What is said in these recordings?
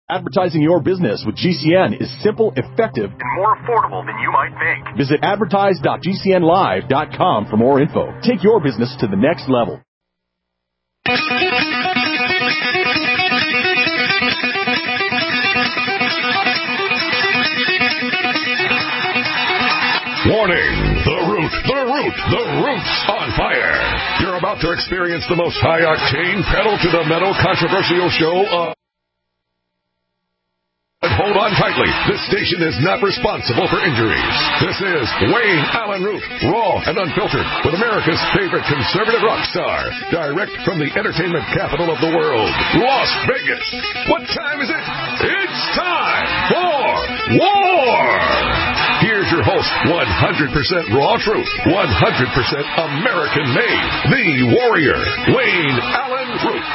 Advertising your business with GCN is simple, effective, and more affordable than you might think. Visit advertise.gcnlive.com for more info. Take your business to the next level. Warning! The Root's on fire! You're about to experience the most high-octane, pedal-to-the-metal controversial show of... Hold on tightly. This station is not responsible for injuries. This is Wayne Allen Root, raw and unfiltered, with America's favorite conservative rock star, direct from the entertainment capital of the world, Las Vegas. What time is it? It's time for war! Here's your host, 100% raw truth, 100% American-made, the warrior, Wayne Allen Root.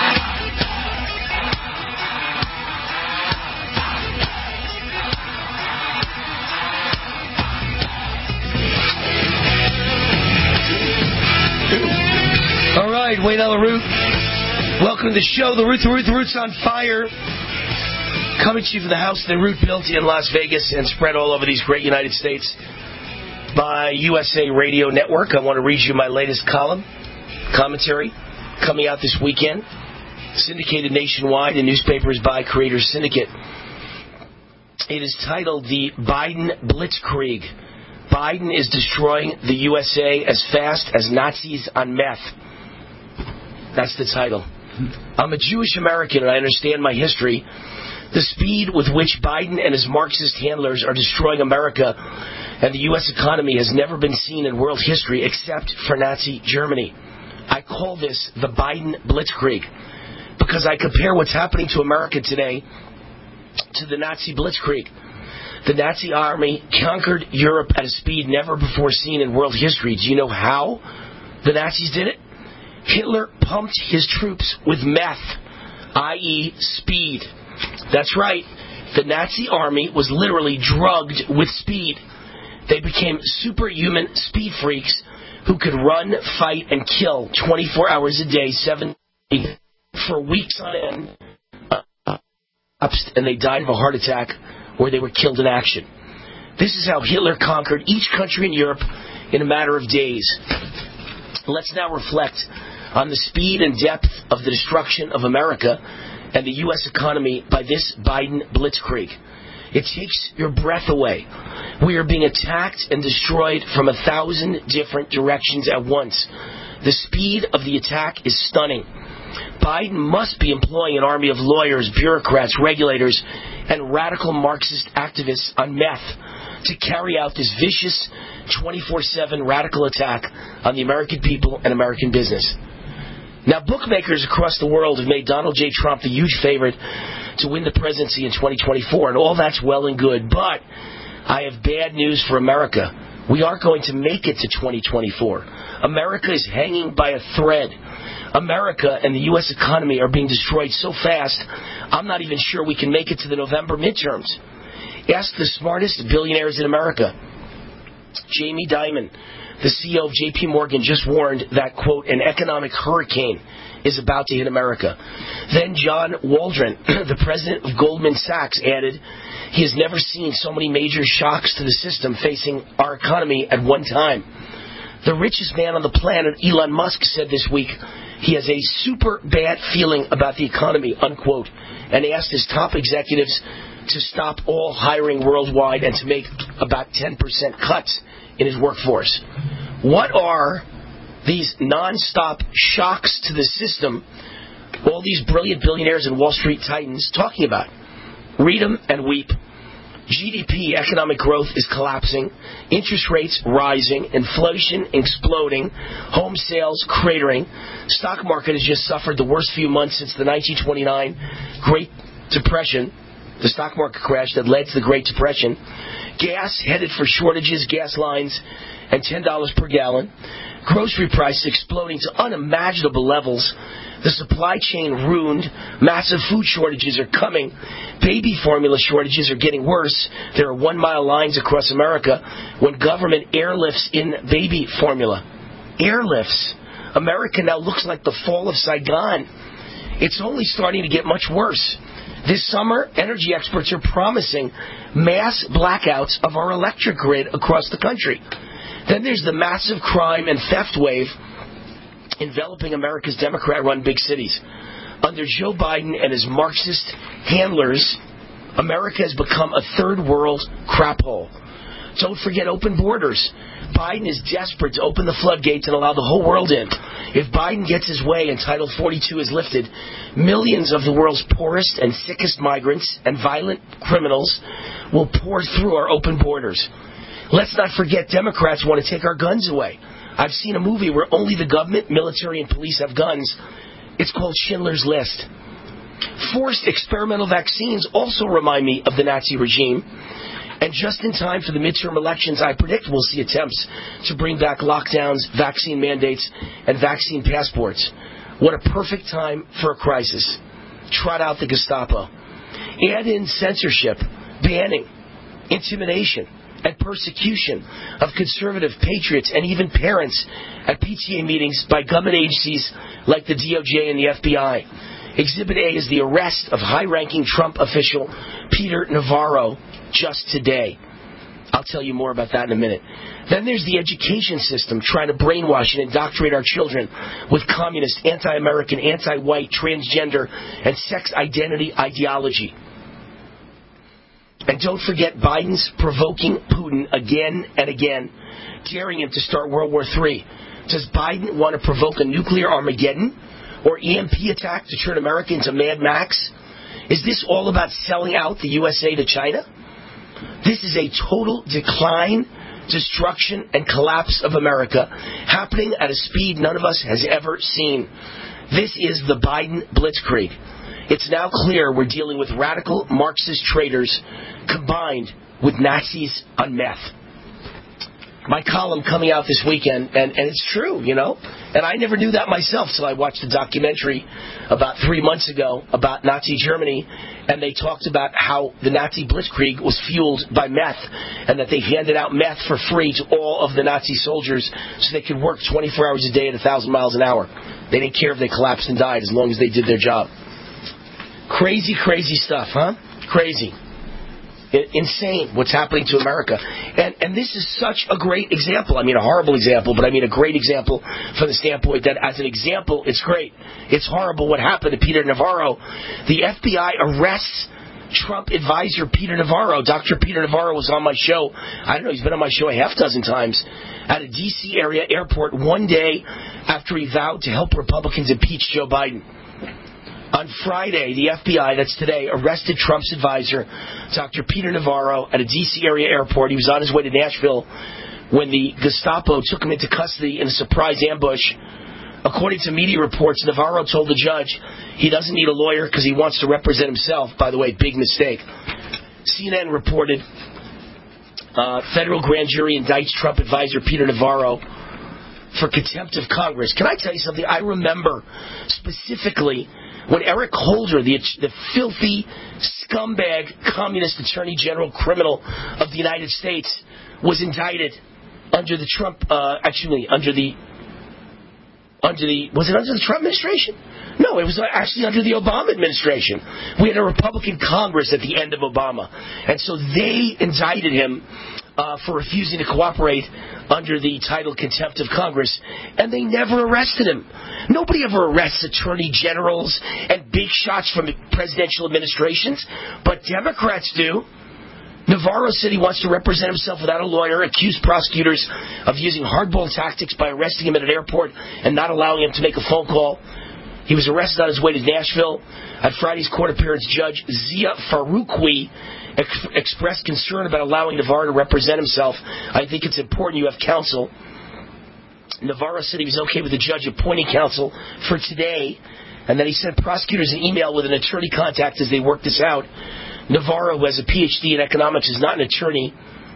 All right, Wayne Allen Root. Welcome to the show. The Root's on fire. Coming to you from the house that Root built in Las Vegas and spread all over these great United States by USA Radio Network. I want to read you my latest commentary, coming out this weekend. Syndicated nationwide in newspapers by Creators Syndicate. It is titled The Biden Blitzkrieg. Biden is destroying the USA as fast as Nazis on meth. That's the title. I'm a Jewish American and I understand my history. The speed with which Biden and his Marxist handlers are destroying America and the U.S. economy has never been seen in world history except for Nazi Germany. I call this the Biden Blitzkrieg because I compare what's happening to America today to the Nazi Blitzkrieg. The Nazi army conquered Europe at a speed never before seen in world history. Do you know how the Nazis did it? Hitler pumped his troops with meth, i.e. speed. That's right. The Nazi army was literally drugged with speed. They became superhuman speed freaks who could run, fight, and kill 24 hours a day, 7 days, for weeks on end. And they died of a heart attack or they were killed in action. This is how Hitler conquered each country in Europe in a matter of days. Let's now reflect on the speed and depth of the destruction of America and the U.S. economy by this Biden Blitzkrieg. It takes your breath away. We are being attacked and destroyed from 1,000 different directions at once. The speed of the attack is stunning. Biden must be employing an army of lawyers, bureaucrats, regulators, and radical Marxist activists on meth to carry out this vicious 24/7 radical attack on the American people and American business. Now, bookmakers across the world have made Donald J. Trump the huge favorite to win the presidency in 2024, and all that's well and good, but I have bad news for America. We aren't going to make it to 2024. America is hanging by a thread. America and the U.S. economy are being destroyed so fast, I'm not even sure we can make it to the November midterms. Ask the smartest billionaires in America. Jamie Dimon, the CEO of J.P. Morgan, just warned that, quote, an economic hurricane is about to hit America. Then John Waldron, the president of Goldman Sachs, added he has never seen so many major shocks to the system facing our economy at one time. The richest man on the planet, Elon Musk, said this week he has a super bad feeling about the economy, unquote, and asked his top executives to stop all hiring worldwide and to make about 10% cuts in his workforce. What are these non-stop shocks to the system all these brilliant billionaires and Wall Street titans talking about? Read them and weep. GDP, economic growth, is collapsing, interest rates rising, inflation exploding, home sales cratering. Stock market has just suffered the worst few months since the 1929 Great Depression, the stock market crash that led to the Great Depression. Gas headed for shortages, gas lines, and $10 per gallon. Grocery prices exploding to unimaginable levels. The supply chain ruined. Massive food shortages are coming. Baby formula shortages are getting worse. There are 1-mile lines across America when government airlifts in baby formula. Airlifts. America now looks like the fall of Saigon. It's only starting to get much worse. This summer, energy experts are promising mass blackouts of our electric grid across the country. Then there's the massive crime and theft wave enveloping America's Democrat-run big cities. Under Joe Biden and his Marxist handlers, America has become a third world crap hole. Don't forget open borders. Biden is desperate to open the floodgates and allow the whole world in. If Biden gets his way and Title 42 is lifted, millions of the world's poorest and sickest migrants and violent criminals will pour through our open borders. Let's not forget Democrats want to take our guns away. I've seen a movie where only the government, military, and police have guns. It's called Schindler's List. Forced experimental vaccines also remind me of the Nazi regime. And just in time for the midterm elections, I predict we'll see attempts to bring back lockdowns, vaccine mandates, and vaccine passports. What a perfect time for a crisis. Trot out the Gestapo. Add in censorship, banning, intimidation, and persecution of conservative patriots and even parents at PTA meetings by government agencies like the DOJ and the FBI. Exhibit A is the arrest of high-ranking Trump official Peter Navarro just today. I'll tell you more about that in a minute. Then there's the education system trying to brainwash and indoctrinate our children with communist, anti-American, anti-white, transgender, and sex identity ideology. And don't forget Biden's provoking Putin again and again, daring him to start World War III. Does Biden want to provoke a nuclear Armageddon or EMP attack to turn America into Mad Max? Is this all about selling out the USA to China? This is a total decline, destruction, and collapse of America happening at a speed none of us has ever seen. This is the Biden blitzkrieg. It's now clear we're dealing with radical Marxist traitors combined with Nazis on meth. My column coming out this weekend, and it's true, you know. And I never knew that myself till I watched a documentary about 3 months ago about Nazi Germany, and they talked about how the Nazi blitzkrieg was fueled by meth, and that they handed out meth for free to all of the Nazi soldiers so they could work 24 hours a day at 1,000 miles an hour. They didn't care if they collapsed and died as long as they did their job. Crazy, crazy stuff, huh? Crazy. Insane what's happening to America. And this is such a great example. I mean, a horrible example, but I mean a great example from the standpoint that as an example, it's great. It's horrible what happened to Peter Navarro. The FBI arrests Trump advisor Peter Navarro. Dr. Peter Navarro was on my show. I don't know, he's been on my show a half dozen times at a D.C. area airport one day after he vowed to help Republicans impeach Joe Biden. On Friday, the FBI, that's today, arrested Trump's advisor, Dr. Peter Navarro, at a D.C. area airport. He was on his way to Nashville when the Gestapo took him into custody in a surprise ambush. According to media reports, Navarro told the judge he doesn't need a lawyer because he wants to represent himself. By the way, big mistake. CNN reported federal grand jury indicts Trump advisor Peter Navarro for contempt of Congress. Can I tell you something? I remember specifically when Eric Holder, the filthy scumbag communist attorney general criminal of the United States, was indicted under the Trump, was it under the Trump administration? No, it was actually under the Obama administration. We had a Republican Congress at the end of Obama. And so they indicted him for refusing to cooperate under the title Contempt of Congress, and they never arrested him. Nobody ever arrests attorney generals and big shots from presidential administrations, but Democrats do. Navarro said he wants to represent himself without a lawyer, accused prosecutors of using hardball tactics by arresting him at an airport and not allowing him to make a phone call. He was arrested on his way to Nashville. At Friday's court appearance, Judge Zia Faroukwi expressed concern about allowing Navarro to represent himself. I think it's important you have counsel. Navarro said he was okay with the judge appointing counsel for today, and then he sent prosecutors an email with an attorney contact as they worked this out. Navarro, who has a PhD in economics, is not an attorney.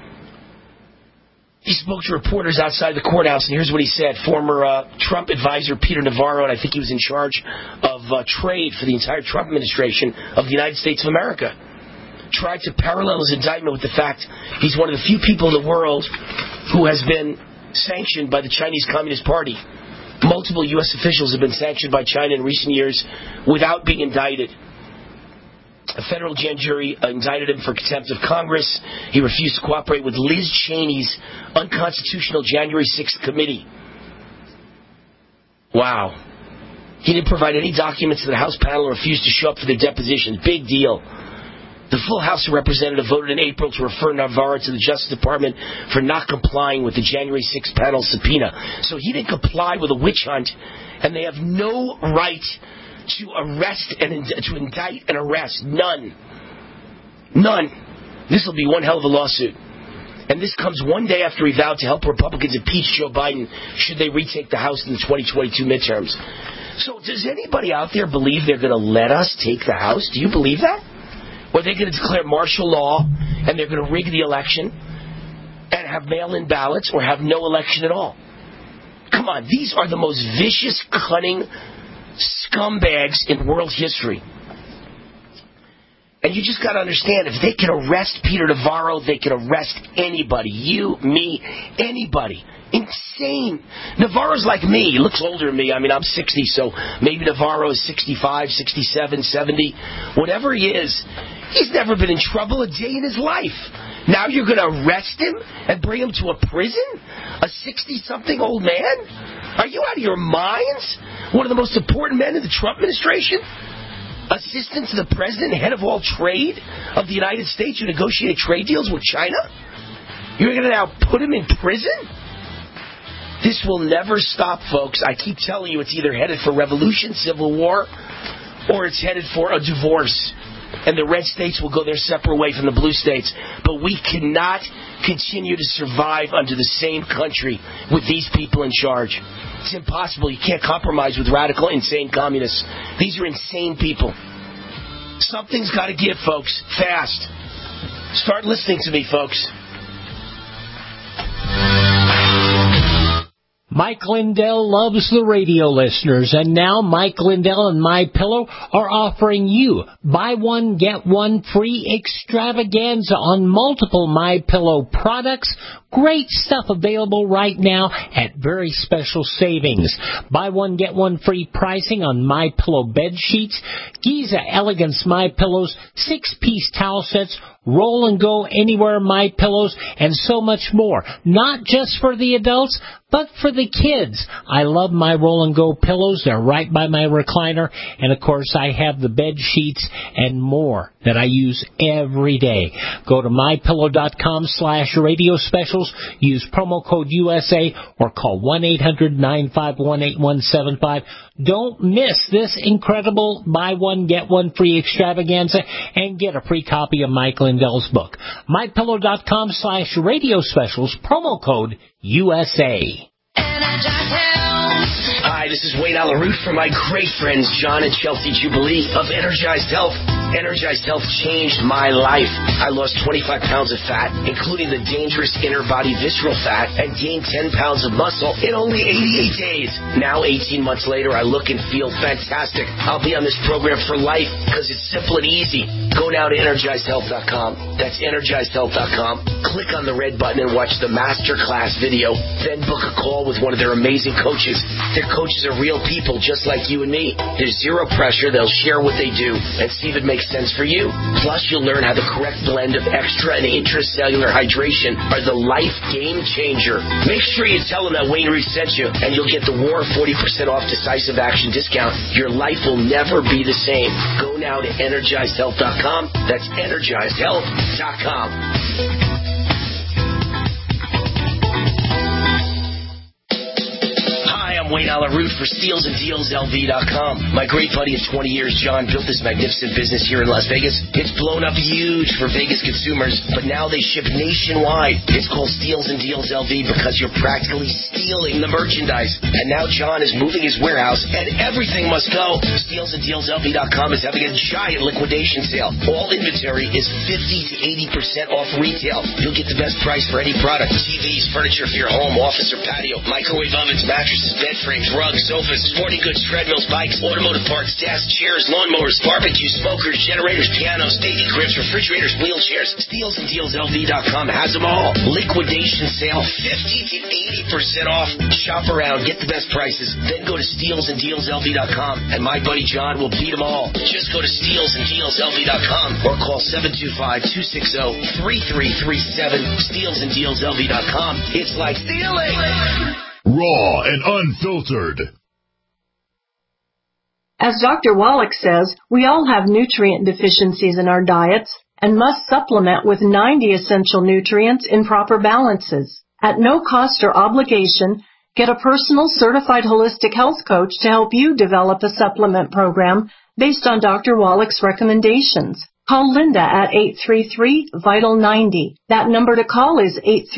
He spoke to reporters outside the courthouse, and here's what he said. Former Trump advisor Peter Navarro, and I think he was in charge of trade for the entire Trump administration of the United States of America, tried to parallel his indictment with the fact he's one of the few people in the world who has been sanctioned by the Chinese Communist Party. Multiple U.S. officials have been sanctioned by China in recent years without being indicted. A federal grand jury indicted him for contempt of Congress. He refused to cooperate with Liz Cheney's unconstitutional January 6th committee. Wow. He didn't provide any documents to the House panel and refused to show up for their depositions. Big deal. The full House of Representatives voted in April to refer Navarro to the Justice Department for not complying with the January 6th panel subpoena. So he didn't comply with a witch hunt, and they have no right to arrest and to indict and arrest. None. This will be one hell of a lawsuit. And this comes one day after he vowed to help Republicans impeach Joe Biden should they retake the House in the 2022 midterms. So does anybody out there believe they're going to let us take the House? Do you believe that? Or they're going to declare martial law and they're going to rig the election and have mail-in ballots or have no election at all? Come on, these are the most vicious, cunning scumbags in world history. And you just got to understand, if they can arrest Peter Navarro, they can arrest anybody. You, me, anybody. Insane. Navarro's like me. He looks older than me. I mean, I'm 60, so maybe Navarro is 65, 67, 70. Whatever he is, he's never been in trouble a day in his life. Now you're going to arrest him and bring him to a prison? A 60-something old man? Are you out of your minds? One of the most important men in the Trump administration? Assistant to the president, head of all trade of the United States, who negotiated trade deals with China? You're going to now put him in prison? This will never stop, folks. I keep telling you, it's either headed for revolution, civil war, or it's headed for a divorce. And the red states will go their separate way from the blue states. But we cannot continue to survive under the same country with these people in charge. It's impossible. You can't compromise with radical, insane communists. These are insane people. Something's got to give, folks. Fast. Start listening to me, folks. Mike Lindell loves the radio listeners, and now Mike Lindell and MyPillow are offering you buy one, get one free extravaganza on multiple MyPillow products. Great stuff available right now at very special savings. Buy one, get one free pricing on MyPillow bed sheets, Giza Elegance MyPillows, 6-piece towel sets, Roll and Go Anywhere MyPillows, and so much more. Not just for the adults, but for the kids. I love my Roll and Go pillows. They're right by my recliner. And, of course, I have the bed sheets and more that I use every day. Go to MyPillow.com/radio specials. Use promo code USA or call 1-800-951-8175. Don't miss this incredible buy one, get one free extravaganza and get a free copy of Mike Lindell's book. MyPillow.com/radio specials, promo code USA. Hi, this is Wayne Alaroot from my great friends John and Chelsea Jubilee of Energized Health. Energized Health changed my life. I lost 25 pounds of fat, including the dangerous inner body visceral fat, and gained 10 pounds of muscle in only 88 days. Now, 18 months later, I look and feel fantastic. I'll be on this program for life because it's simple and easy. Go now to EnergizedHealth.com. That's EnergizedHealth.com. Click on the red button and watch the masterclass video. Then book a call with one of their amazing coaches. Their coaches are real people just like you and me. There's zero pressure. They'll share what they do and see if it makes sense for you. Plus, you'll learn how the correct blend of extra and intracellular hydration are the life game changer. Make sure you tell them that Wayne Root sent you, and you'll get the War 40% off decisive action discount. Your life will never be the same. Go now to EnergizedHealth.com. That's EnergizedHealth.com. Wayne Alaroot for SteelsAndDealsLV.com. My great buddy of 20 years, John, built this magnificent business here in Las Vegas. It's blown up huge for Vegas consumers, but now they ship nationwide. It's called Steals and Deals LV because you're practically stealing the merchandise. And now John is moving his warehouse, and everything must go. SteelsAndDealsLV.com is having a giant liquidation sale. All inventory is 50 to 80% off retail. You'll get the best price for any product. TVs, furniture for your home, office, or patio, microwave ovens, mattresses, bed frames, rugs, sofas, sporting goods, treadmills, bikes, automotive parts, desks, chairs, lawnmowers, barbecues, smokers, generators, pianos, baby cribs, refrigerators, wheelchairs. SteelsandDealsLV.com has them all. Liquidation sale, 50 to 80% off. Shop around, get the best prices, then go to SteelsandDealsLV.com, and my buddy John will beat them all. Just go to SteelsandDealsLV.com or call 725-260-3337. SteelsandDealsLV.com. It's like stealing. Raw and unfiltered. As Dr. Wallach says, we all have nutrient deficiencies in our diets and must supplement with 90 essential nutrients in proper balances. At no cost or obligation, get a personal certified holistic health coach to help you develop a supplement program based on Dr. Wallach's recommendations. Call Linda at 833-VITAL-90. That number to call is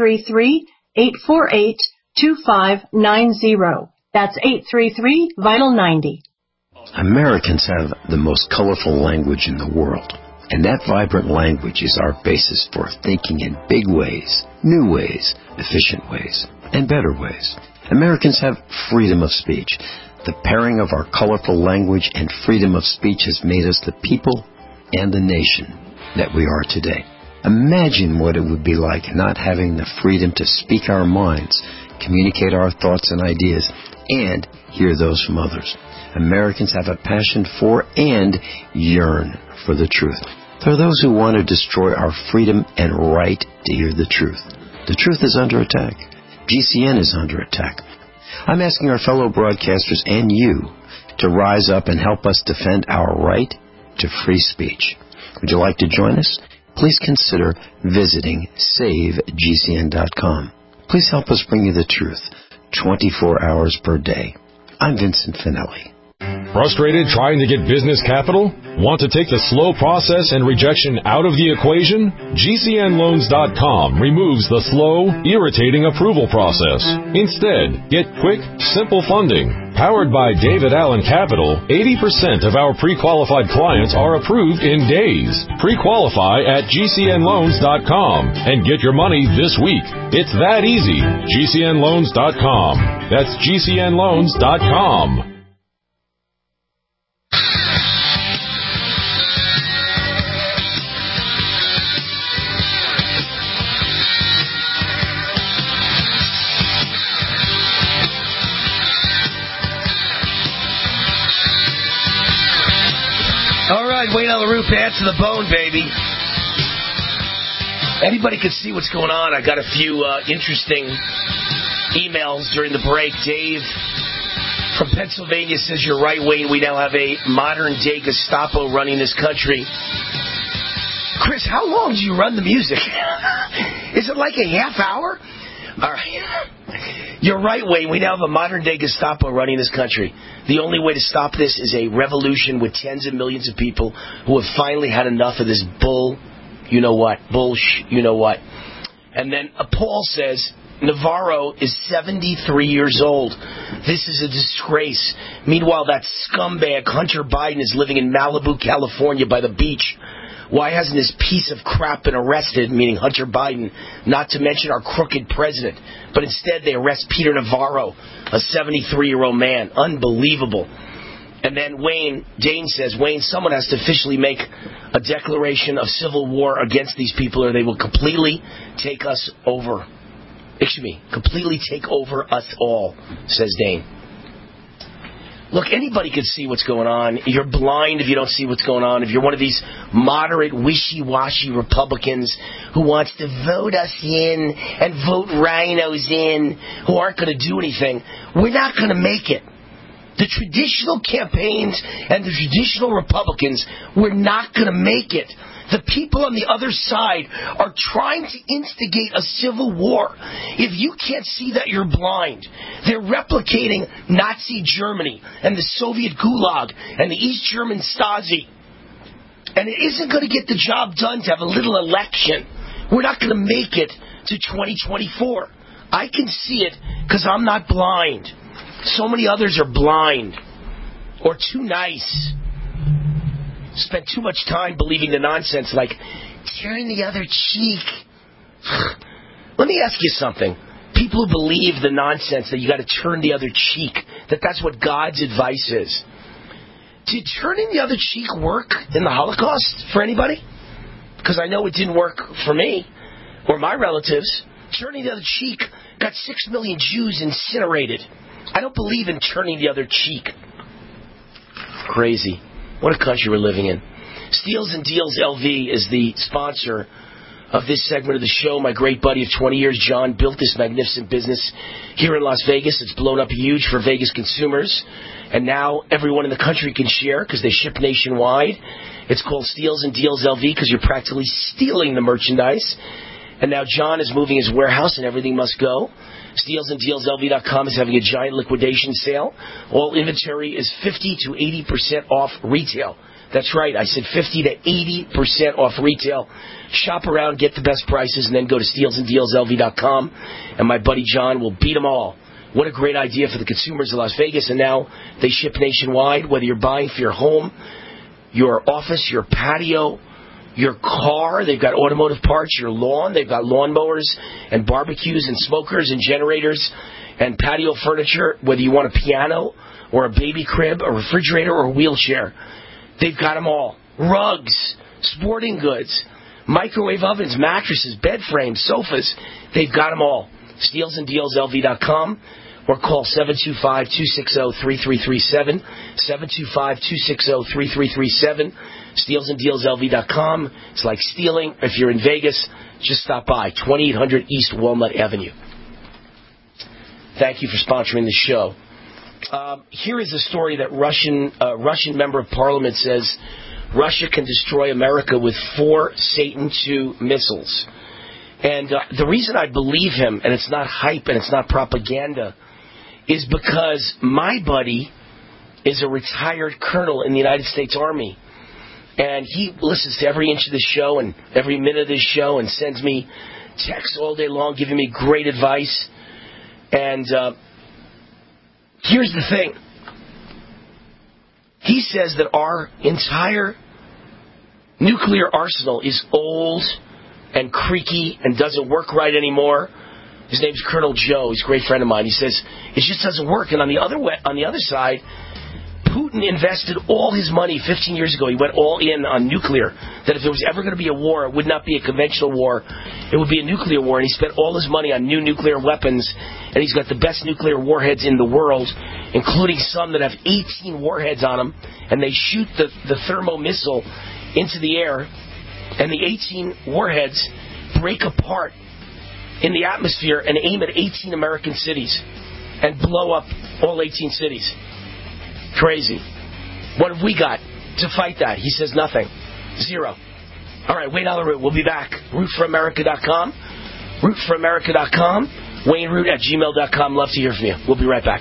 833-848-2590. That's 833-VITAL-90. Americans have the most colorful language in the world, and that vibrant language is our basis for thinking in big ways, new ways, efficient ways, and better ways. Americans have freedom of speech. The pairing of our colorful language and freedom of speech has made us the people and the nation that we are today. Imagine what it would be like not having the freedom to speak our minds, communicate our thoughts and ideas, and hear those from others. Americans have a passion for and yearn for the truth. There are those who want to destroy our freedom and right to hear the truth. The truth is under attack. GCN is under attack. I'm asking our fellow broadcasters and you to rise up and help us defend our right to free speech. Would you like to join us? Please consider visiting SaveGCN.com. Please help us bring you the truth 24 hours per day. I'm Vincent Finelli. Frustrated trying to get business capital? Want to take the slow process and rejection out of the equation? GCNLoans.com removes the slow, irritating approval process. Instead, get quick, simple funding. Powered by David Allen Capital, 80% of our pre-qualified clients are approved in days. Pre-qualify at GCNLoans.com and get your money this week. It's that easy. GCNLoans.com. That's GCNLoans.com. Wayne Allyn Root, bad to the bone, baby. Anybody can see what's going on. I got a few interesting emails during the break. Dave from Pennsylvania says, you're right, Wayne. We now have a modern-day Gestapo running this country. Chris, how long do you run the music? Is it like a half hour? All right. You're right, Wayne. We now have a modern-day Gestapo running this country. The only way to stop this is a revolution with tens of millions of people who have finally had enough of this you-know-what. And then Paul says, Navarro is 73 years old. This is a disgrace. Meanwhile, that scumbag Hunter Biden is living in Malibu, California by the beach. Why hasn't this piece of crap been arrested, meaning Hunter Biden, not to mention our crooked president? But instead they arrest Peter Navarro, a 73-year-old man. Unbelievable. And then Dane says, Wayne, someone has to officially make a declaration of civil war against these people or they will completely take us over. Completely take over us all, says Dane. Look, anybody can see what's going on. You're blind if you don't see what's going on. If you're one of these moderate, wishy-washy Republicans who wants to vote us in and vote rhinos in who aren't going to do anything, we're not going to make it. The traditional campaigns and the traditional Republicans, we're not going to make it. The people on the other side are trying to instigate a civil war. If you can't see that, you're blind. They're replicating Nazi Germany and the Soviet Gulag and the East German Stasi. And it isn't going to get the job done to have a little election. We're not going to make it to 2024. I can see it because I'm not blind. So many others are blind or too nice. Spent too much time believing the nonsense like, turn the other cheek. Let me ask you something. People who believe the nonsense that you got to turn the other cheek, that that's what God's advice is. Did turning the other cheek work in the Holocaust for anybody? Because I know it didn't work for me or my relatives. Turning the other cheek got 6 million Jews incinerated. I don't believe in turning the other cheek. Crazy. What a country we're living in. Steals and Deals LV is the sponsor of this segment of the show. My great buddy of 20 years, John, built this magnificent business here in Las Vegas. It's blown up huge for Vegas consumers. And now everyone in the country can share because they ship nationwide. It's called Steals and Deals LV because you're practically stealing the merchandise. And now John is moving his warehouse and everything must go. SteelsandDealsLV.com is having a giant liquidation sale. All inventory is 50 to 80% off retail. That's right, I said 50 to 80% off retail. Shop around, get the best prices, and then go to SteelsandDealsLV.com. And my buddy John will beat them all. What a great idea for the consumers of Las Vegas. And now they ship nationwide, whether you're buying for your home, your office, your patio, your car. They've got automotive parts, your lawn. They've got lawnmowers and barbecues and smokers and generators and patio furniture, whether you want a piano or a baby crib, a refrigerator or a wheelchair. They've got them all. Rugs, sporting goods, microwave ovens, mattresses, bed frames, sofas. They've got them all. SteelsandDealsLV.com or call 725-260-3337. 725-260-3337. SteelsandDealsLV.com. It's like stealing. If you're in Vegas, just stop by. 2800 East Walnut Avenue. Thank you for sponsoring the show. Here is a story that Russian member of parliament says Russia can destroy America with 4 Satan II missiles. And the reason I believe him, and it's not hype and it's not propaganda, is because my buddy is a retired colonel in the United States Army. And he listens to every inch of this show and every minute of this show and sends me texts all day long giving me great advice. And here's the thing. He says that our entire nuclear arsenal is old and creaky and doesn't work right anymore. His name's Colonel Joe. He's a great friend of mine. He says it just doesn't work. And on the other side, Putin invested all his money 15 years ago. He went all in on nuclear. That if there was ever going to be a war, it would not be a conventional war. It would be a nuclear war. And he spent all his money on new nuclear weapons. And he's got the best nuclear warheads in the world, including some that have 18 warheads on them. And they shoot the thermo missile into the air. And the 18 warheads break apart in the atmosphere and aim at 18 American cities and blow up all 18 cities. Crazy. What have we got to fight that? He says nothing. Zero. All right, Wayne Allyn Root. We'll be back. RootForAmerica.com. RootForAmerica.com. WayneRoot@gmail.com. Love to hear from you. We'll be right back.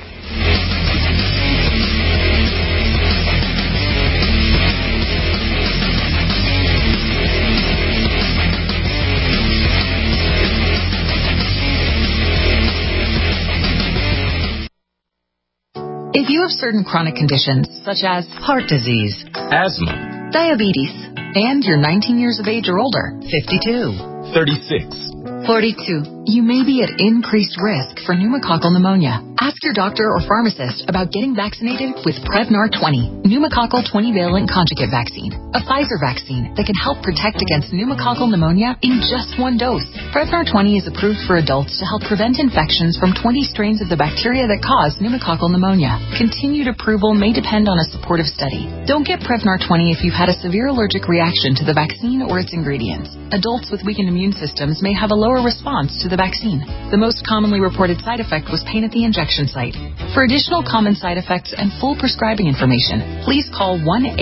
If you have certain chronic conditions, such as heart disease, asthma, diabetes, and you're 19 years of age or older, 52, 36, 42, you may be at increased risk for pneumococcal pneumonia. Ask your doctor or pharmacist about getting vaccinated with Prevnar 20, pneumococcal 20-valent conjugate vaccine, a Pfizer vaccine that can help protect against pneumococcal pneumonia in just 1 dose. Prevnar 20 is approved for adults to help prevent infections from 20 strains of the bacteria that cause pneumococcal pneumonia. Continued approval may depend on a supportive study. Don't get Prevnar 20 if you've had a severe allergic reaction to the vaccine or its ingredients. Adults with weakened immune systems may have a lower response to the vaccine. The most commonly reported side effect was pain at the injection site. For additional common side effects and full prescribing information, please call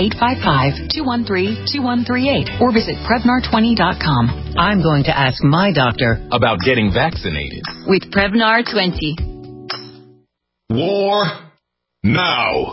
1-855-213-2138 or visit Prevnar20.com. I'm going to ask my doctor about getting vaccinated with Prevnar 20. War now.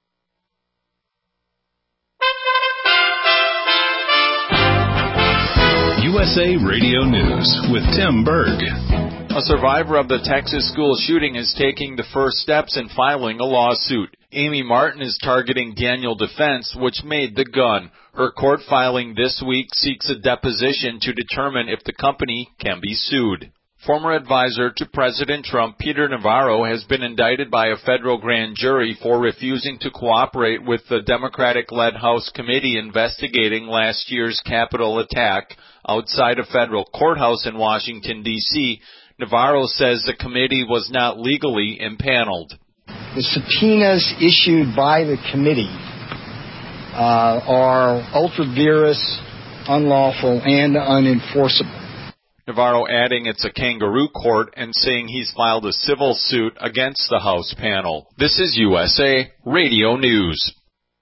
USA Radio News with Tim Berg. A survivor of the Texas school shooting is taking the first steps in filing a lawsuit. Amy Martin is targeting Daniel Defense, which made the gun. Her court filing this week seeks a deposition to determine if the company can be sued. Former advisor to President Trump, Peter Navarro, has been indicted by a federal grand jury for refusing to cooperate with the Democratic-led House committee investigating last year's Capitol attack outside a federal courthouse in Washington, D.C. Navarro says the committee was not legally impaneled. The subpoenas issued by the committee are ultra-virus, unlawful, and unenforceable. Navarro adding it's a kangaroo court and saying he's filed a civil suit against the House panel. This is USA Radio News.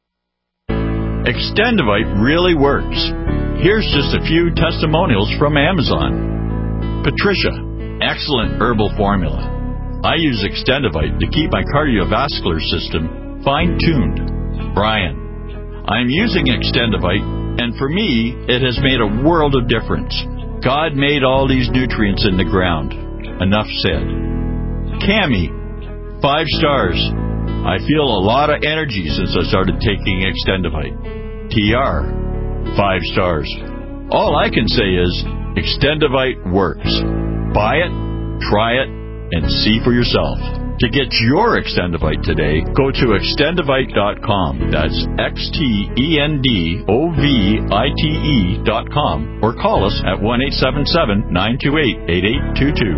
Extendivite really works. Here's just a few testimonials from Amazon. Patricia, excellent herbal formula. I use Extendivite to keep my cardiovascular system fine-tuned. Brian, I'm using Extendivite, and for me, it has made a world of difference. God made all these nutrients in the ground. Enough said. Cammie, 5 stars. I feel a lot of energy since I started taking Extendivite. TR, 5 stars. All I can say is, Extendivite works. Buy it, try it, and see for yourself. To get your Extendivite today, go to Extendivite.com. That's XTENDOVITE.com or call us at 1-877-928-8822.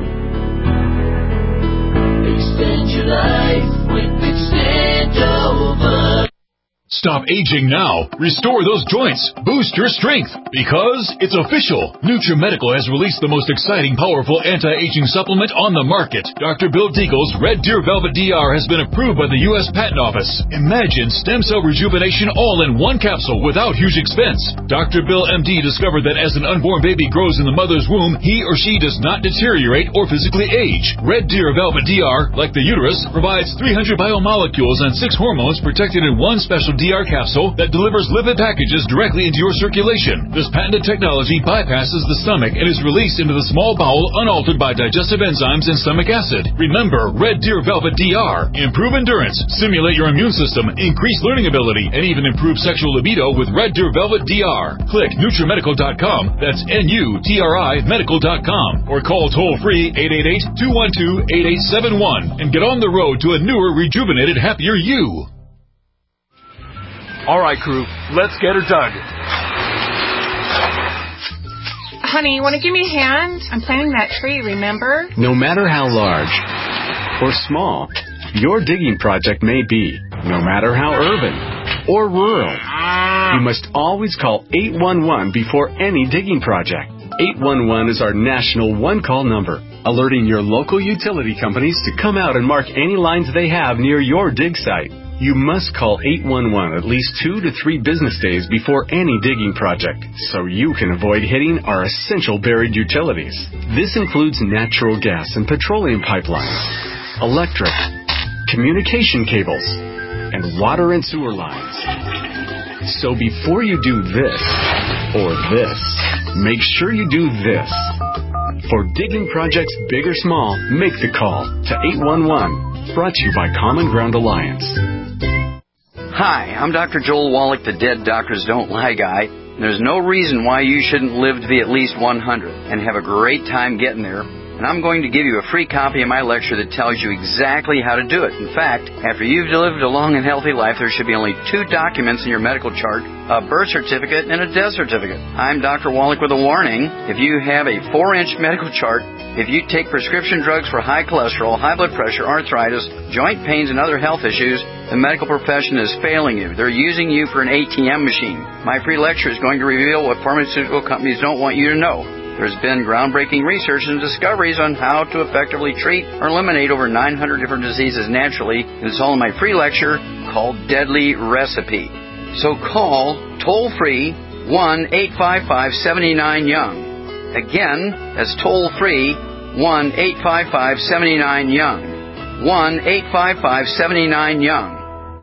Extend your life with Extendovite. Stop aging now. Restore those joints. Boost your strength. Because it's official. NutriMedical has released the most exciting, powerful anti-aging supplement on the market. Dr. Bill Deagle's Red Deer Velvet DR has been approved by the U.S. Patent Office. Imagine stem cell rejuvenation all in one capsule without huge expense. Dr. Bill MD discovered that as an unborn baby grows in the mother's womb, he or she does not deteriorate or physically age. Red Deer Velvet DR, like the uterus, provides 300 biomolecules and 6 hormones protected in one special DR capsule that delivers lipid packages directly into your circulation. This patented technology bypasses the stomach and is released into the small bowel unaltered by digestive enzymes and stomach acid. Remember, Red Deer Velvet DR. Improve endurance, stimulate your immune system, increase learning ability, and even improve sexual libido with Red Deer Velvet DR. Click NutriMedical.com, that's NUTRI Medical.com, or call toll-free 888-212-8871 and get on the road to a newer, rejuvenated, happier you. All right, crew, let's get her dug. Honey, you want to give me a hand? I'm planting that tree, remember? No matter how large or small your digging project may be, no matter how urban or rural, you must always call 811 before any digging project. 811 is our national one-call number, alerting your local utility companies to come out and mark any lines they have near your dig site. You must call 811 at least 2 to 3 business days before any digging project, so you can avoid hitting our essential buried utilities. This includes natural gas and petroleum pipelines, electric, communication cables, and water and sewer lines. So before you do this or this, make sure you do this. For digging projects big or small, make the call to 811. Brought to you by Common Ground Alliance. Hi, I'm Dr. Joel Wallach, the Dead Doctors Don't Lie guy. There's no reason why you shouldn't live to be at least 100 and have a great time getting there. And I'm going to give you a free copy of my lecture that tells you exactly how to do it. In fact, after you've lived a long and healthy life, there should be only 2 documents in your medical chart, a birth certificate and a death certificate. I'm Dr. Wallach with a warning. If you have a 4-inch medical chart, if you take prescription drugs for high cholesterol, high blood pressure, arthritis, joint pains, and other health issues, the medical profession is failing you. They're using you for an ATM machine. My free lecture is going to reveal what pharmaceutical companies don't want you to know. There's been groundbreaking research and discoveries on how to effectively treat or eliminate over 900 different diseases naturally, and it's all in my free lecture called Deadly Recipe. So call toll-free 1-855-79-YOUNG. Again, that's toll-free 1-855-79-YOUNG. 1-855-79-YOUNG.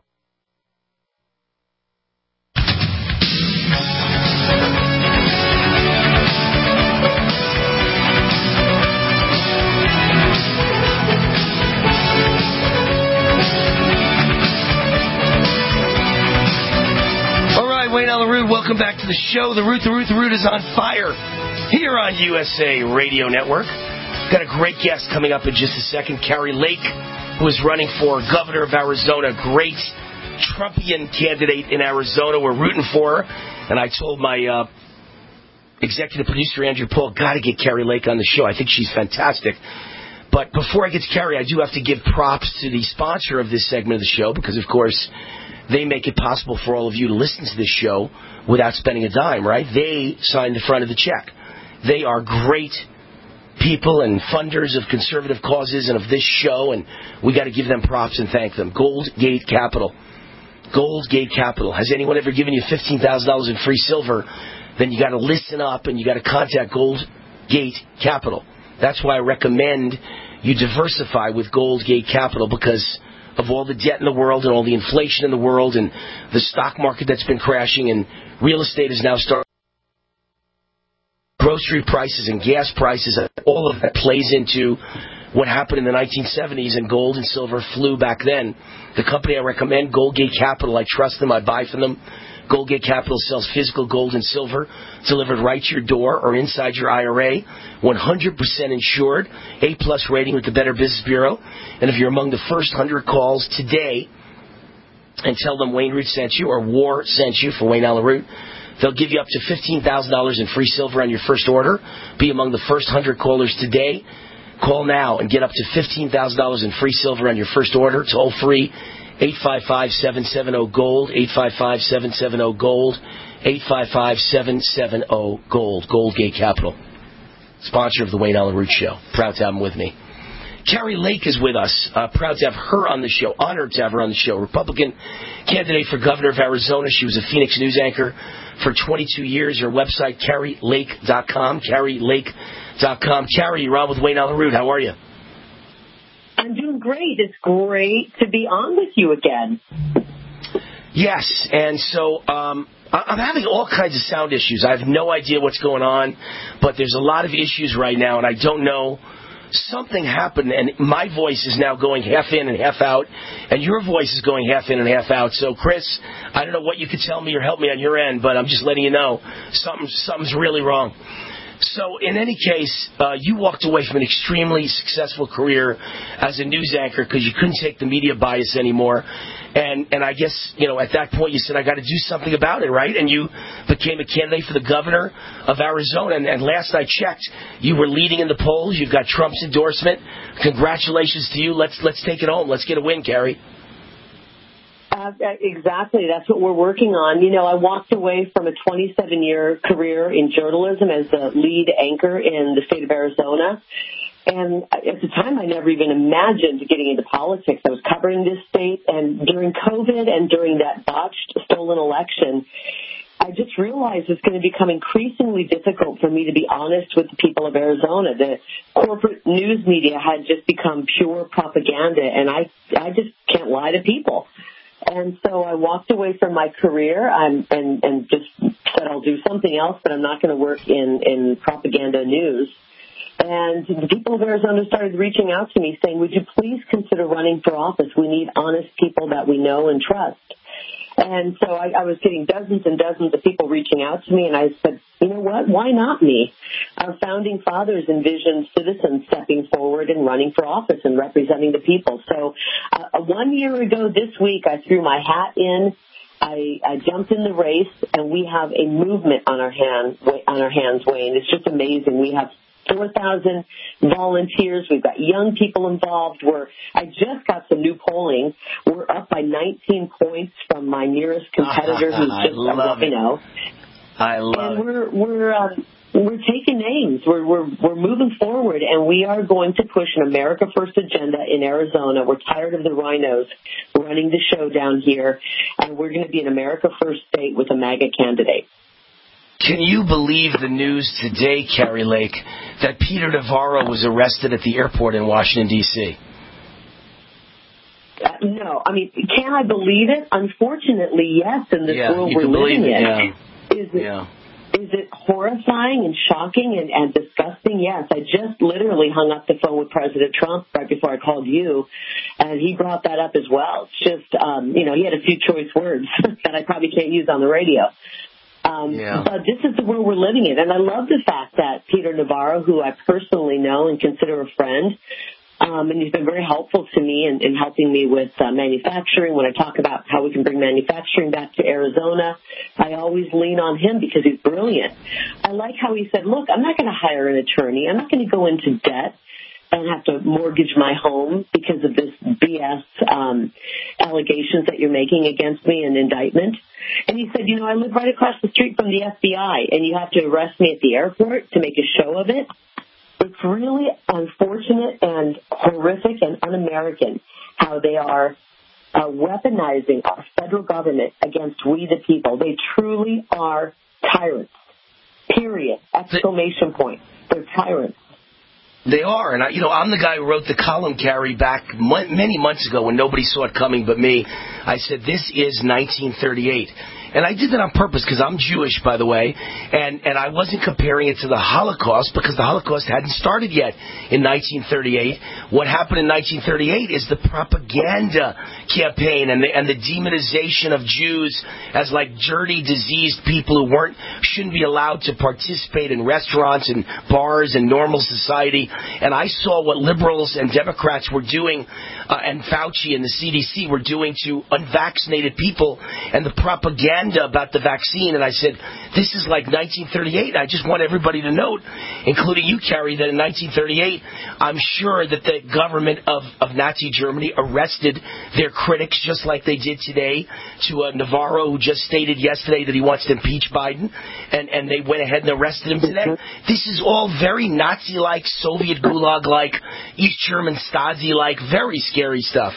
Welcome back to the show. The Root is on fire here on USA Radio Network. Got a great guest coming up in just a second. Kari Lake, who is running for governor of Arizona. Great Trumpian candidate in Arizona. We're rooting for her. And I told my executive producer, Andrew Paul, got to get Kari Lake on the show. I think she's fantastic. But before I get to Kari, I do have to give props to the sponsor of this segment of the show because, of course, they make it possible for all of you to listen to this show without spending a dime, right? They sign the front of the check. They are great people and funders of conservative causes and of this show, and we got to give them props and thank them. Goldgate Capital. Goldgate Capital. Has anyone ever given you $15,000 in free silver? Then you got to listen up and you got to contact Goldgate Capital. That's why I recommend you diversify with Goldgate Capital because of all the debt in the world and all the inflation in the world and the stock market that's been crashing and real estate is now starting. Grocery prices and gas prices, all of that plays into what happened in the 1970s, and gold and silver flew back then. The company I recommend, Goldgate Capital, I trust them, I buy from them. Goldgate Capital sells physical gold and silver delivered right to your door or inside your IRA, 100% insured, A-plus rating with the Better Business Bureau. And if you're among the first 100 calls today and tell them Wayne Root sent you or War sent you for Wayne Allen Root, they'll give you up to $15,000 in free silver on your first order. Be among the first 100 callers today. Call now and get up to $15,000 in free silver on your first order. Toll free, 855-770-GOLD, 855-770-GOLD, 855-770-GOLD. Goldgate Capital, sponsor of the Wayne Allen Root Show. Proud to have him with me. Kari Lake is with us. Proud to have her on the show. Honored to have her on the show. Republican candidate for governor of Arizona. She was a Phoenix news anchor for 22 years. Her website, KariLake.com. KariLake.com. Kari, you're on with Wayne Allen Root. How are you? I'm doing great. It's great to be on with you again. Yes, and so I'm having all kinds of sound issues. I have no idea what's going on, but there's a lot of issues right now, and I don't know. Something happened, and my voice is now going half in and half out, and your voice is going half in and half out. So, Chris, I don't know what you could tell me or help me on your end, but I'm just letting you know something's really wrong. So, in any case, you walked away from an extremely successful career as a news anchor because you couldn't take the media bias anymore. And I guess, at that point you said, I got to do something about it, right? And you became a candidate for the governor of Arizona. And last I checked, you were leading in the polls. You've got Trump's endorsement. Congratulations to you. Let's take it home. Let's get a win, Kari. Exactly. That's what we're working on. I walked away from a 27-year career in journalism as the lead anchor in the state of Arizona. And at the time, I never even imagined getting into politics. I was covering this state, and during COVID and during that botched, stolen election, I just realized it's going to become increasingly difficult for me to be honest with the people of Arizona. The corporate news media had just become pure propaganda, and I just can't lie to people. And so I walked away from my career and just said I'll do something else, but I'm not going to work in propaganda news. And the people of Arizona started reaching out to me saying, would you please consider running for office? We need honest people that we know and trust. And so I was getting dozens and dozens of people reaching out to me, and I said, you know what, why not me? Our founding fathers envisioned citizens stepping forward and running for office and representing the people. So 1 year ago this week, I threw my hat in. I jumped in the race, and we have a movement on our hands, Wayne. It's just amazing. We have 4,000 volunteers. We've got young people involved. I just got some new polling. We're up by 19 points from my nearest competitor, who's just I love it. We're taking names. We're moving forward, and we are going to push an America First agenda in Arizona. We're tired of the rhinos running the show down here, and we're going to be an America First state with a MAGA candidate. Can you believe the news today, Kari Lake, that Peter Navarro was arrested at the airport in Washington, D.C.? No. I mean, can I believe it? Unfortunately, yes, in this world we're living in. Is it horrifying and shocking and disgusting? Yes. I just literally hung up the phone with President Trump right before I called you, and he brought that up as well. It's just, he had a few choice words that I probably can't use on the radio. But this is the world we're living in. And I love the fact that Peter Navarro, who I personally know and consider a friend, and he's been very helpful to me in helping me with manufacturing. When I talk about how we can bring manufacturing back to Arizona, I always lean on him because he's brilliant. I like how he said, look, I'm not going to hire an attorney. I'm not going to go into debt and have to mortgage my home because of this BS allegations that you're making against me in indictment. And he said, I live right across the street from the FBI, and you have to arrest me at the airport to make a show of it. It's really unfortunate and horrific and un-American how they are weaponizing our federal government against we the people. They truly are tyrants, period, exclamation point. They're tyrants. They are, and I'm the guy who wrote the column, Carrie, back many months ago when nobody saw it coming but me. I said, this is 1938. And I did that on purpose because I'm Jewish, by the way, and I wasn't comparing it to the Holocaust because the Holocaust hadn't started yet in 1938. What happened in 1938 is the propaganda campaign and the demonization of Jews as like dirty, diseased people who shouldn't be allowed to participate in restaurants and bars and normal society. And I saw what liberals and Democrats were doing, and Fauci and the CDC were doing to unvaccinated people and the propaganda about the vaccine, and I said, this is like 1938. I just want everybody to note, including you, Carrie, that in 1938, I'm sure that the government of Nazi Germany arrested their critics just like they did today to Navarro, who just stated yesterday that he wants to impeach Biden, and they went ahead and arrested him today. This is all very Nazi-like, Soviet Gulag-like, East German Stasi-like, very scary stuff.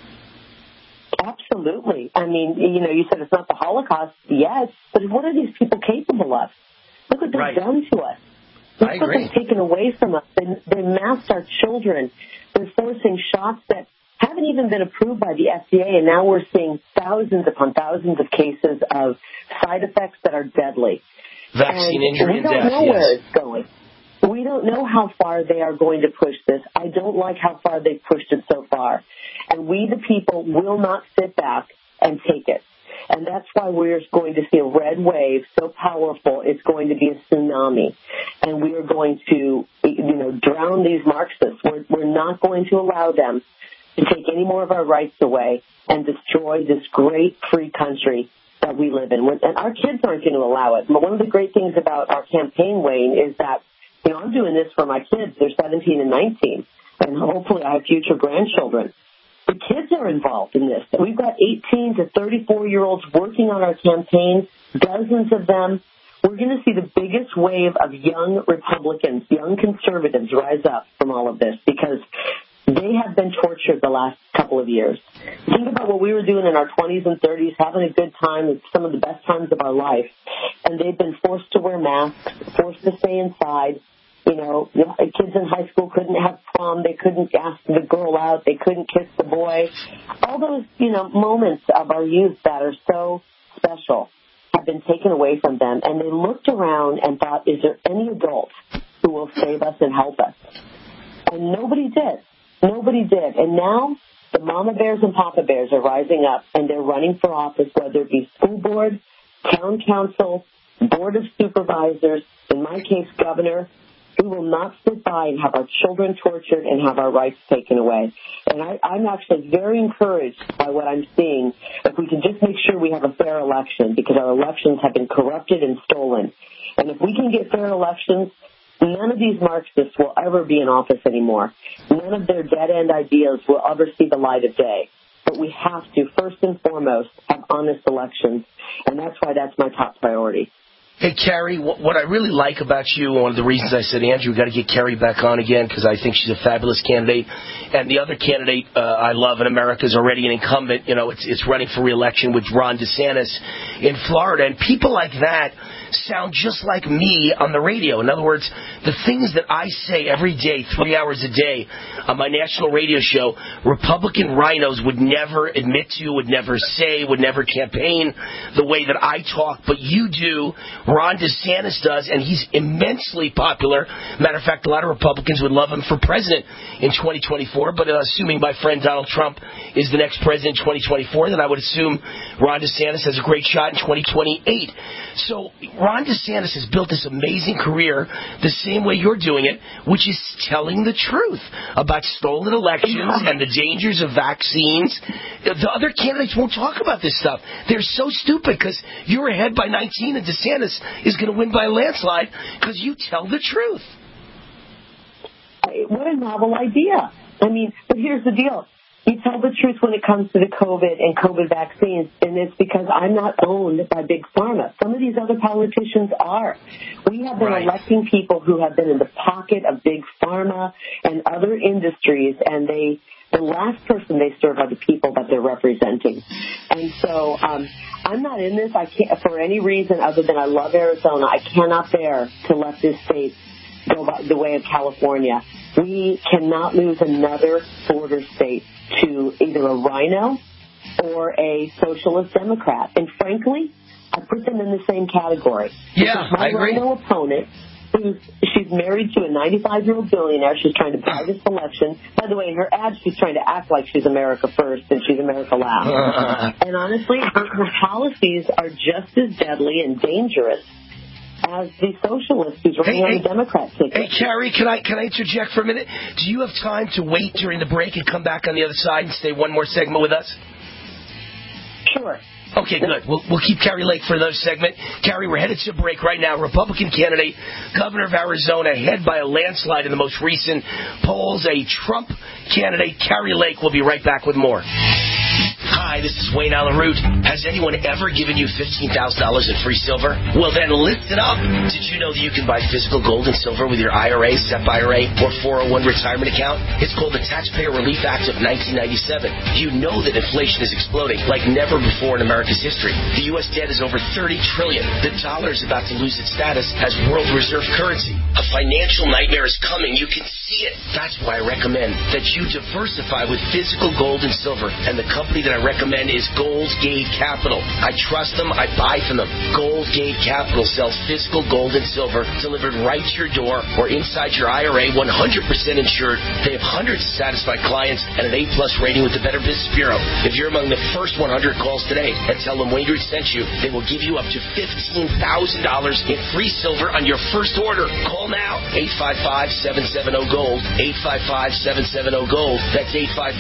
Absolutely. I mean, you said it's not the Holocaust. Yes, but what are these people capable of? Look what they've done to us. Look what they've taken away from us. They masked our children. They're forcing shots that haven't even been approved by the FDA, and now we're seeing thousands upon thousands of cases of side effects that are deadly. Vaccine injury and death, we don't know where it's going. We don't know how far they are going to push this. I don't like how far they've pushed it so far. And we, the people, will not sit back and take it. And that's why we're going to see a red wave so powerful, it's going to be a tsunami. And we are going to, drown these Marxists. We're not going to allow them to take any more of our rights away and destroy this great free country that we live in. And our kids aren't going to allow it. But one of the great things about our campaign, Wayne, is that I'm doing this for my kids. They're 17 and 19, and hopefully I have future grandchildren. The kids are involved in this. We've got 18 to 34-year-olds working on our campaign, dozens of them. We're going to see the biggest wave of young Republicans, young conservatives rise up from all of this because they have been tortured the last couple of years. Think about what we were doing in our 20s and 30s, having a good time. It's some of the best times of our life. And they've been forced to wear masks, forced to stay inside. Kids in high school couldn't have prom. They couldn't ask the girl out. They couldn't kiss the boy. All those, moments of our youth that are so special have been taken away from them. And they looked around and thought, is there any adult who will save us and help us? And nobody did. Nobody did. And now the mama bears and papa bears are rising up, and they're running for office, whether it be school board, town council, board of supervisors, in my case, governor. We will not sit by and have our children tortured and have our rights taken away. And I'm actually very encouraged by what I'm seeing. If we can just make sure we have a fair election, because our elections have been corrupted and stolen. And if we can get fair elections, none of these Marxists will ever be in office anymore. None of their dead-end ideas will ever see the light of day. But we have to, first and foremost, have honest elections. And that's why that's my top priority. Hey, Carrie, what I really like about you, one of the reasons I said, Andrew, we've got to get Carrie back on again because I think she's a fabulous candidate. And the other candidate I love in America is already an incumbent. It's running for re-election with Ron DeSantis in Florida. And people like that sound just like me on the radio. In other words, the things that I say every day, 3 hours a day, on my national radio show, Republican rhinos would never admit to, would never say, would never campaign the way that I talk, but you do. Ron DeSantis does, and he's immensely popular. Matter of fact, a lot of Republicans would love him for president in 2024, but assuming my friend Donald Trump is the next president in 2024, then I would assume Ron DeSantis has a great shot in 2028. So Ron DeSantis has built this amazing career the same way you're doing it, which is telling the truth about stolen elections and the dangers of vaccines. The other candidates won't talk about this stuff. They're so stupid because you're ahead by 19 and DeSantis is going to win by a landslide because you tell the truth. What a novel idea. I mean, but here's the deal. You tell the truth when it comes to the COVID and COVID vaccines, and it's because I'm not owned by Big Pharma. Some of these other politicians are. We have been electing people who have been in the pocket of Big Pharma and other industries, and the last person they serve are the people that they're representing. And so I'm not in this. I can't, for any reason other than I love Arizona. I cannot bear to let this state go by the way of California. We cannot lose another border state to either a rhino or a socialist Democrat. And frankly, I put them in the same category. Yeah, my rhino opponent, she's married to a 95-year-old billionaire. She's trying to buy this election. By the way, in her ad, she's trying to act like she's America first and she's America last. And honestly, her policies are just as deadly and dangerous as the socialist who's running on the Democrat ticket. Hey, Carrie, can I interject for a minute? Do you have time to wait during the break and come back on the other side and stay one more segment with us? Sure. Okay, good. We'll keep Carrie Lake for another segment. Carrie, we're headed to a break right now. Republican candidate, governor of Arizona, ahead by a landslide in the most recent polls. A Trump candidate, Carrie Lake, will be right back with more. Hi, this is Wayne Allen Root. Has anyone ever given you $15,000 in free silver? Well, then listen up. Did you know that you can buy physical gold and silver with your IRA, SEP IRA, or 401 retirement account? It's called the Taxpayer Relief Act of 1997. You know that inflation is exploding like never before in America's history. The U.S. debt is over $30 trillion. The dollar is about to lose its status as world reserve currency. A financial nightmare is coming. You can see it. That's why I recommend that you diversify with physical gold and silver. And the company that I recommend is Gold Gate Capital. I trust them. I buy from them. Gold Gate Capital sells physical gold and silver delivered right to your door or inside your IRA, 100% insured. They have hundreds of satisfied clients and an A-plus rating with the Better Business Bureau. If you're among the first 100 calls today and tell them Wayne Root sent you, they will give you up to $15,000 in free silver on your first order. Call now. 855-770-GOLD. 855-770-GOLD. That's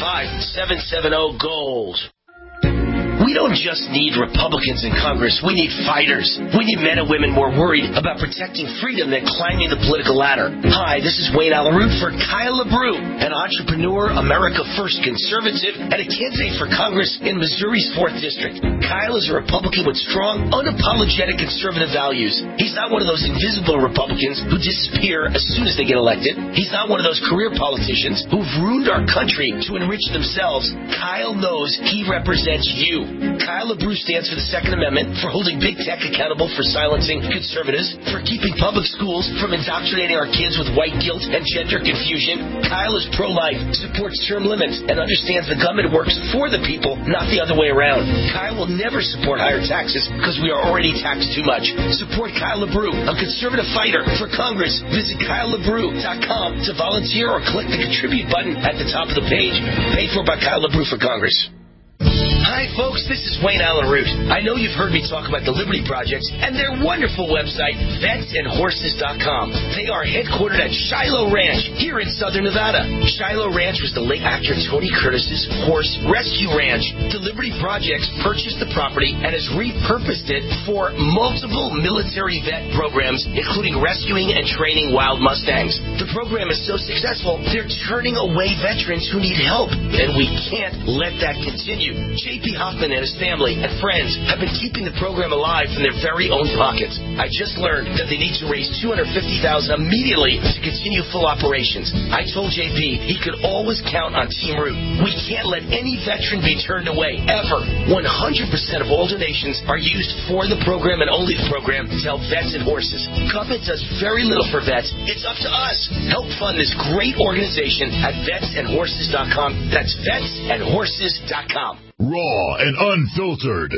855-770-GOLD. We don't just need Republicans in Congress. We need fighters. We need men and women more worried about protecting freedom than climbing the political ladder. Hi, this is Wayne Allen Root for Kyle LaBrue, an entrepreneur, America First conservative, and a candidate for Congress in Missouri's 4th District. Kyle is a Republican with strong, unapologetic conservative values. He's not one of those invisible Republicans who disappear as soon as they get elected. He's not one of those career politicians who've ruined our country to enrich themselves. Kyle knows he represents you. Kyle LaBrue stands for the Second Amendment, for holding big tech accountable for silencing conservatives, for keeping public schools from indoctrinating our kids with white guilt and gender confusion. Kyle is pro-life, supports term limits, and understands the government works for the people, not the other way around. Kyle will never support higher taxes because we are already taxed too much. Support Kyle LaBrue, a conservative fighter for Congress. Visit KyleLaBrue.com to volunteer or click the contribute button at the top of the page. Paid for by Kyle LaBrue for Congress. Hi, folks. This is Wayne Allen Root. I know you've heard me talk about the Liberty Project and their wonderful website, vetsandhorses.com. They are headquartered at Shiloh Ranch here in southern Nevada. Shiloh Ranch was the late actor Tony Curtis's horse rescue ranch. The Liberty Project purchased the property and has repurposed it for multiple military vet programs, including rescuing and training wild Mustangs. The program is so successful, they're turning away veterans who need help, and we can't let that continue. JP Andy Hoffman and his family and friends have been keeping the program alive from their very own pockets. I just learned that they need to raise $250,000 immediately to continue full operations. I told JP he could always count on Team Root. We can't let any veteran be turned away, ever. 100% of all donations are used for the program and only the program to help vets and horses. Government does very little for vets. It's up to us. Help fund this great organization at vetsandhorses.com. That's vetsandhorses.com. Raw and unfiltered.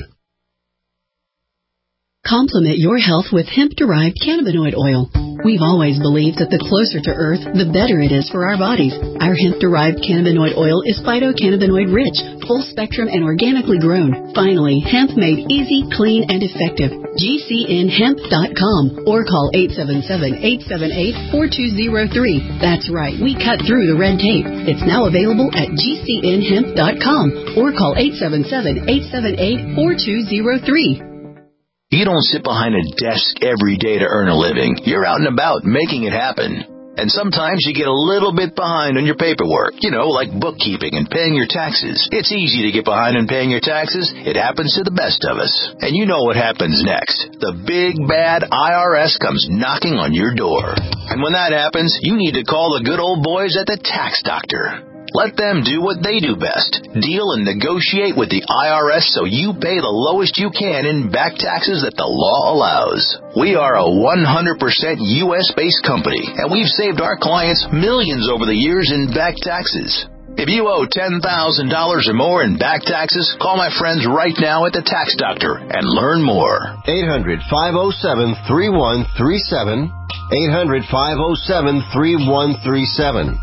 Complement your health with hemp-derived cannabinoid oil. We've always believed that the closer to Earth, the better it is for our bodies. Our hemp-derived cannabinoid oil is phytocannabinoid-rich, full-spectrum, and organically grown. Finally, hemp made easy, clean, and effective. GCNhemp.com or call 877-878-4203. That's right, we cut through the red tape. It's now available at GCNhemp.com or call 877-878-4203. You don't sit behind a desk every day to earn a living. You're out and about making it happen. And sometimes you get a little bit behind on your paperwork, like bookkeeping and paying your taxes. It's easy to get behind on paying your taxes. It happens to the best of us. And you know what happens next. The big, bad IRS comes knocking on your door. And when that happens, you need to call the good old boys at the Tax Doctor. Let them do what they do best. Deal and negotiate with the IRS so you pay the lowest you can in back taxes that the law allows. We are a 100% U.S.-based company, and we've saved our clients millions over the years in back taxes. If you owe $10,000 or more in back taxes, call my friends right now at the Tax Doctor and learn more. 800-507-3137. 800-507-3137.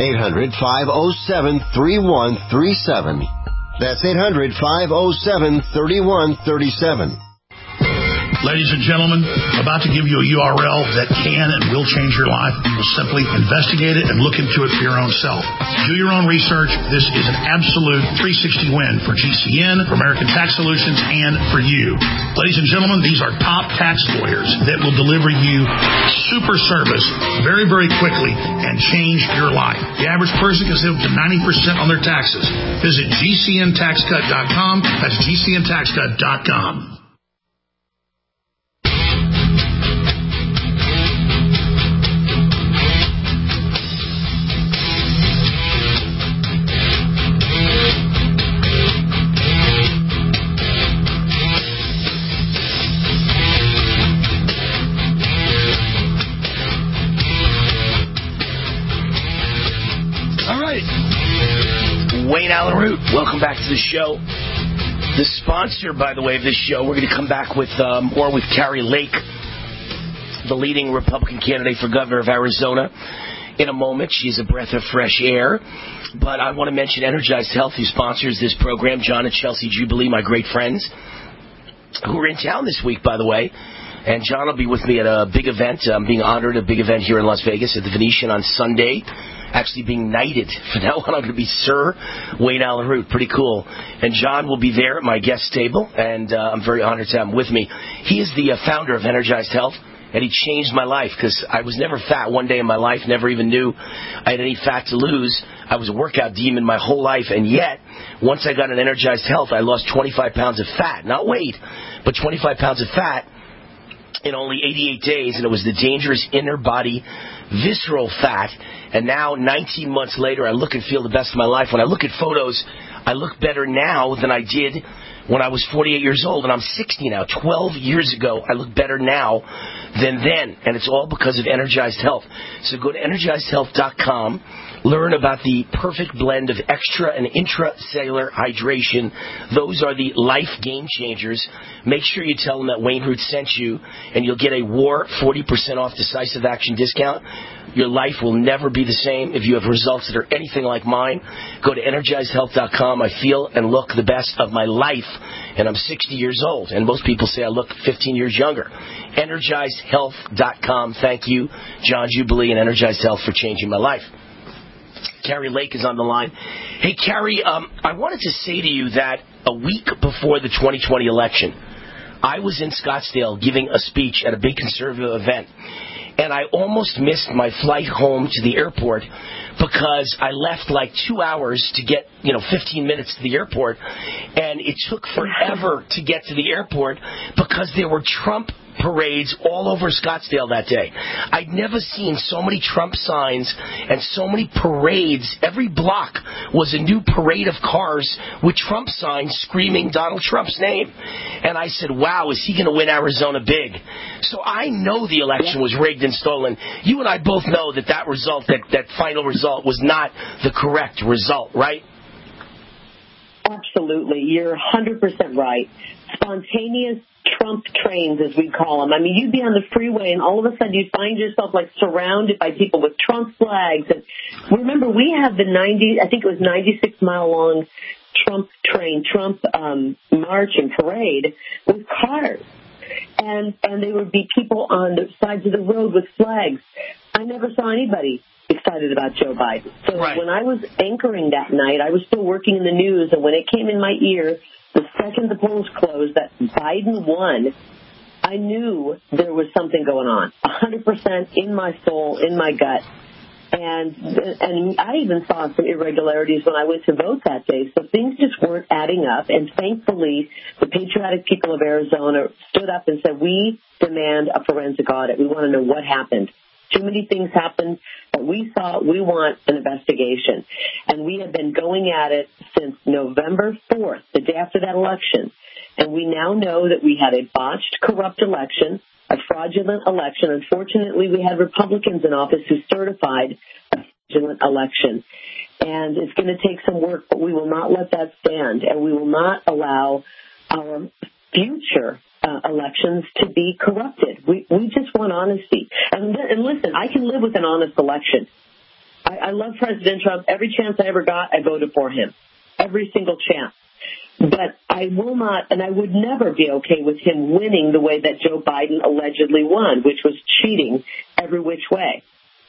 800-507-3137. That's 800-507-3137. Ladies and gentlemen, about to give you a URL that can and will change your life. You will simply investigate it and look into it for your own self. Do your own research. This is an absolute 360 win for GCN, for American Tax Solutions, and for you. Ladies and gentlemen, these are top tax lawyers that will deliver you super service very, very quickly and change your life. The average person can save up to 90% on their taxes. Visit GCNTaxCut.com. That's GCNTaxCut.com. Wayne Allyn Root, welcome back to the show. The sponsor, by the way, of this show, we're going to come back with more with Kari Lake, the leading Republican candidate for governor of Arizona, in a moment. She's a breath of fresh air. But I want to mention Energized Health, who sponsors this program. John and Chelsea Jubilee, my great friends, who are in town this week, by the way. And John will be with me at a big event. I'm being honored at a big event here in Las Vegas at the Venetian on Sunday. Actually being knighted. From now on, I'm going to be Sir Wayne Allyn Root. Pretty cool. And John will be there at my guest table, and I'm very honored to have him with me. He is the founder of Energized Health, and he changed my life because I was never fat one day in my life, never even knew I had any fat to lose. I was a workout demon my whole life, and yet, once I got an Energized Health, I lost 25 pounds of fat. Not weight, but 25 pounds of fat in only 88 days, and it was the dangerous inner body visceral fat. And now, 19 months later, I look and feel the best of my life. When I look at photos, I look better now than I did when I was 48 years old, and I'm 60 now. 12 years ago, I look better now than then, and it's all because of Energized Health. So go to EnergizedHealth.com. Learn about the perfect blend of extra and intracellular hydration. Those are the life game changers. Make sure you tell them that Wayne Root sent you, and you'll get a WAR 40% off decisive action discount. Your life will never be the same if you have results that are anything like mine. Go to EnergizedHealth.com. I feel and look the best of my life, and I'm 60 years old, and most people say I look 15 years younger. EnergizedHealth.com. Thank you, John Jubilee and Energized Health, for changing my life. Kari Lake is on the line. Hey, Kari, I wanted to say to you that a week before the 2020 election, I was in Scottsdale giving a speech at a big conservative event. and I almost missed my flight home to the airport because I left like 2 hours to get, 15 minutes to the airport, and it took forever to get to the airport because there were Trump parades all over Scottsdale that day. I'd never seen so many Trump signs and so many parades. Every block was a new parade of cars with Trump signs screaming Donald Trump's name. And I said, wow, is he going to win Arizona big? So I know the election was rigged and stolen. You and I both know that result, that final result was not the correct result, right? Absolutely. You're 100% right. Spontaneous Trump trains, as we call them. I mean, you'd be on the freeway, and all of a sudden you'd find yourself, surrounded by people with Trump flags. And remember, we had the 96-mile-long Trump train, Trump march and parade with cars. And there would be people on the sides of the road with flags. I never saw anybody excited about Joe Biden. So when I was anchoring that night, I was still working in the news, and when it came in my ear, the second the polls closed, that Biden won, I knew there was something going on, 100% in my soul, in my gut. And I even saw some irregularities when I went to vote that day. So things just weren't adding up. And thankfully, the patriotic people of Arizona stood up and said, we demand a forensic audit. We want to know what happened. Too many things happened that we saw. We want an investigation. And we have been going at it since November 4th, the day after that election. And we now know that we had a botched, corrupt election, a fraudulent election. Unfortunately, we had Republicans in office who certified a fraudulent election. And it's going to take some work, but we will not let that stand. And we will not allow our future elections to be corrupted. We just want honesty. And listen, I can live with an honest election. I love President Trump. Every chance I ever got, I voted for him. Every single chance. But I will not, and I would never be okay with him winning the way that Joe Biden allegedly won, which was cheating every which way.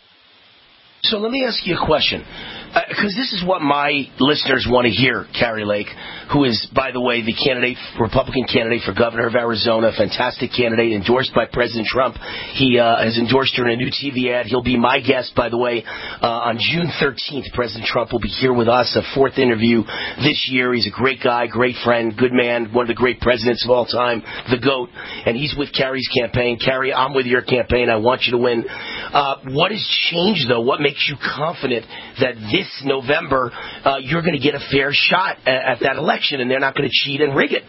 So let me ask you a question, because this is what my listeners want to hear, Kari Lake, who is, by the way, the Republican candidate for governor of Arizona, fantastic candidate, endorsed by President Trump. He has endorsed her in a new TV ad. He'll be my guest, by the way, on June 13th. President Trump will be here with us, a fourth interview this year. He's a great guy, great friend, good man, one of the great presidents of all time, the GOAT, and he's with Kari's campaign. Kari, I'm with your campaign. I want you to win. What has changed, though? What makes you confident that this November you're going to get a fair shot at that election and they're not going to cheat and rig it?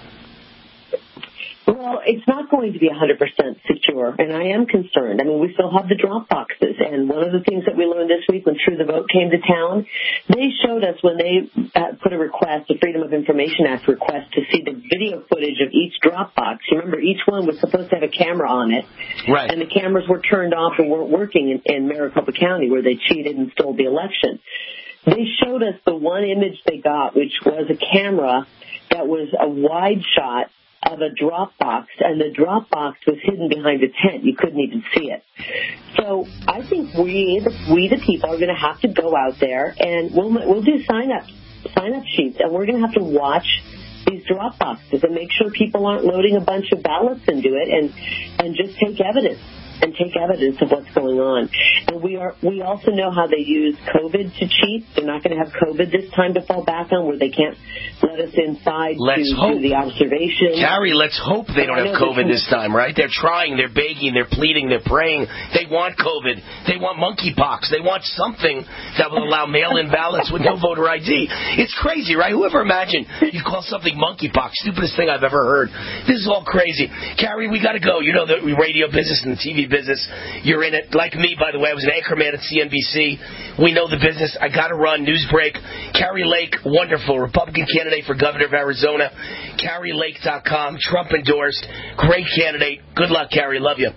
Well, it's not going to be 100% secure, and I am concerned. I mean, we still have the drop boxes, and one of the things that we learned this week when True the Vote came to town, they showed us when they put a request, a Freedom of Information Act request, to see the video footage of each drop box. You remember, each one was supposed to have a camera on it, right? And the cameras were turned off and weren't working in Maricopa County, where they cheated and stole the election. They showed us the one image they got, which was a camera that was a wide shot of a drop box, and the drop box was hidden behind a tent. You couldn't even see it. So I think we the people are going to have to go out there, and we'll do sign up sheets, and we're going to have to watch these drop boxes and make sure people aren't loading a bunch of ballots into it, and just take evidence of what's going on. And we also know how they use COVID to cheat. They're not going to have COVID this time to fall back on, where they can't let us inside to do the observation. Kari, let's hope they don't have COVID this time, right? They're trying, they're begging, they're pleading, they're praying. They want COVID. They want monkeypox. They want something that will allow mail-in ballots with no voter ID. It's crazy, right? Whoever imagined you call something monkeypox? Stupidest thing I've ever heard. This is all crazy. Kari, we got to go. You know the radio business and the TV business. You're in it. Like me, by the way, I was an anchorman at CNBC. We know the business. I got to run. News break. Kari Lake, wonderful Republican candidate for governor of Arizona. KariLake.com. Trump endorsed. Great candidate. Good luck, Kari. Love you.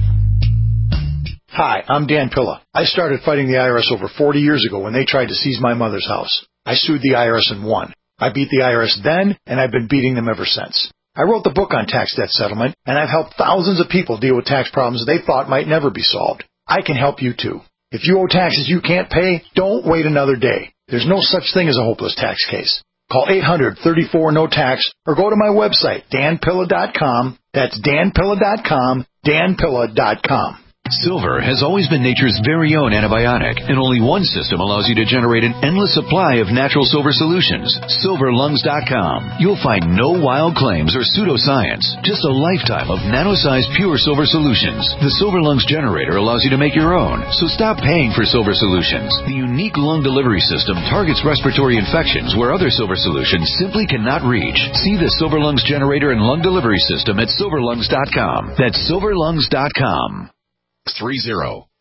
Hi, I'm Dan Pilla. I started fighting the IRS over 40 years ago when they tried to seize my mother's house. I sued the IRS and won. I beat the IRS then, and I've been beating them ever since. I wrote the book on tax debt settlement, and I've helped thousands of people deal with tax problems they thought might never be solved. I can help you too. If you owe taxes you can't pay, don't wait another day. There's no such thing as a hopeless tax case. Call 800-34-NO-TAX or go to my website, danpilla.com. That's danpilla.com, danpilla.com. Silver has always been nature's very own antibiotic, and only one system allows you to generate an endless supply of natural silver solutions. SilverLungs.com. You'll find no wild claims or pseudoscience, just a lifetime of nano-sized pure silver solutions. The Silver Lungs generator allows you to make your own, so stop paying for silver solutions. The unique lung delivery system targets respiratory infections where other silver solutions simply cannot reach. See the Silver Lungs generator and lung delivery system at SilverLungs.com. That's SilverLungs.com. 30.